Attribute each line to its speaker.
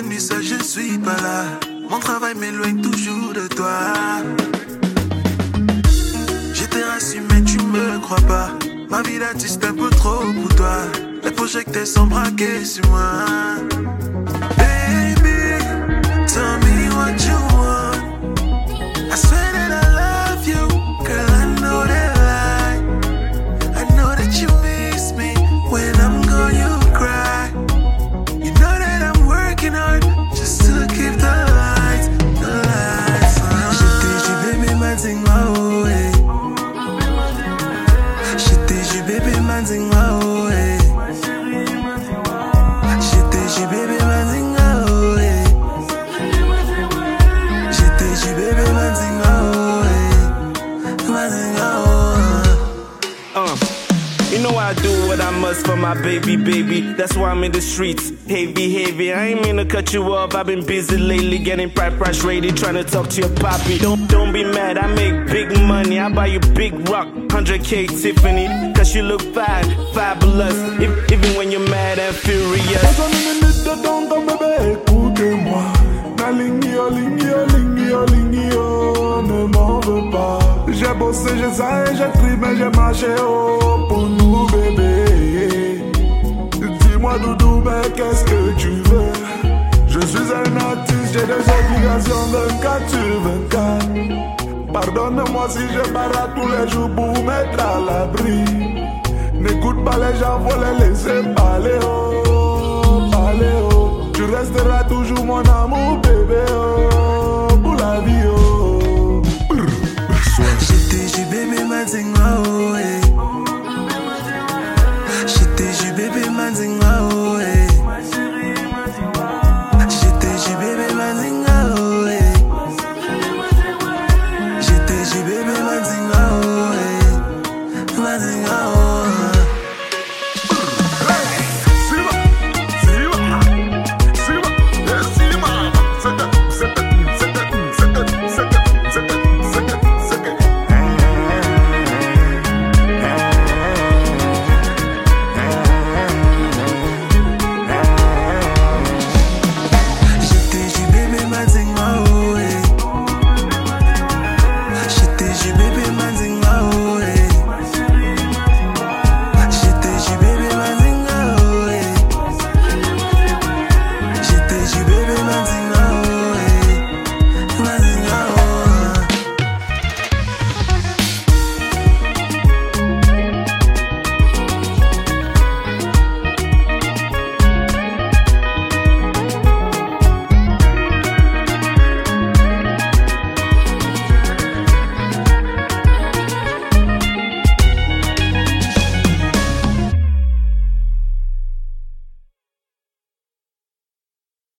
Speaker 1: nuit seul, je suis pas là. Mon travail m'éloigne toujours de toi. J'étais rassis mais tu me crois pas. Ma vie d'artiste un peu trop pour toi. Les projecteurs sont braqués sur moi. Baby, tell me what you want. I swear that I love you, girl, I know that lie. I know that you miss me. When I'm gone you cry. You know that I'm working hard just to keep the lights on. Je t'ai dit baby man sing my way. Je t'ai dit baby man sing my way. Je t'ai dit baby man sing my way. Je t'ai dit baby man sing my way. Man sing my way.
Speaker 2: You know I do what I must for my baby. That's why I'm in the streets. Heavy. I ain't mean to cut you off. I've been busy lately, getting price ready, trying to talk to your poppy. Don't be mad. I make big money. I buy you big rock, 100K Tiffany. Cause you look fine, fabulous. Even when you're mad and furious.
Speaker 3: Dans une minute de temps, bébé, écoutez-moi. Na lingio, ne m'en veux pas. J'ai bossé, j'ai ça et j'ai tri, mais j'ai marché haut pour nous, bébé. Dis-moi, doudou, mais qu'est-ce que tu veux? Je suis un artiste, j'ai des obligations 24 sur 24. Pardonne-moi si je barre tous les jours pour vous mettre à l'abri. N'écoute pas les gens, faut les laisser parler, oh, parler, oh. Tu resteras toujours mon amour, bébé, oh.